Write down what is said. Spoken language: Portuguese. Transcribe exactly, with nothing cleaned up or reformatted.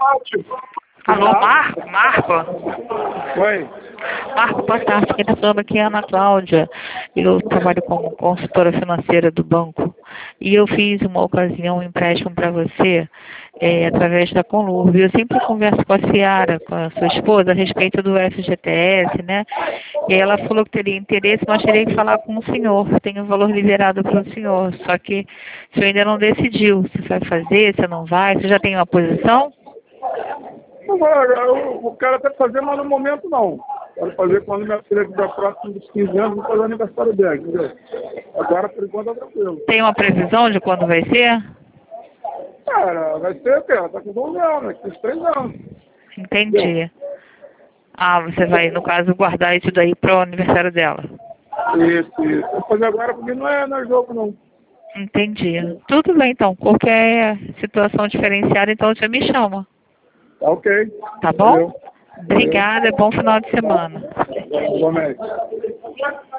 Ótimo. Alô, Marco? Marco? Oi. Marco, boa tarde. Quem está falando aqui é a Ana Cláudia. Eu trabalho como consultora financeira do banco e eu fiz uma ocasião, um empréstimo para você é, através da Conlurb. Eu sempre converso com a Ciara, com a sua esposa, a respeito do F G T S, né? E aí ela falou que teria interesse, mas teria que falar com o senhor. Tem um valor liberado para o senhor, só que o senhor ainda não decidiu se vai fazer, se não vai. Você já tem uma posição? Agora, o, o cara tem que fazer, mas no momento não. Quero fazer quando minha filha tiver próximo dos quinze anos, vou fazer o aniversário dela, entendeu? Agora, por enquanto, é tranquilo. Tem uma previsão de quando vai ser? Cara, vai ser o quê? Ela tá com doze anos, né? Com três anos. Entendi. Ah, você vai, no caso, guardar isso daí para o aniversário dela. Isso, isso. Vou fazer agora porque não é, não é jogo, não. Entendi. Tudo bem, então. Qualquer situação diferenciada, então você me chama. Tá ok. Tá bom? Valeu. Obrigada. Bom final de semana. Igualmente.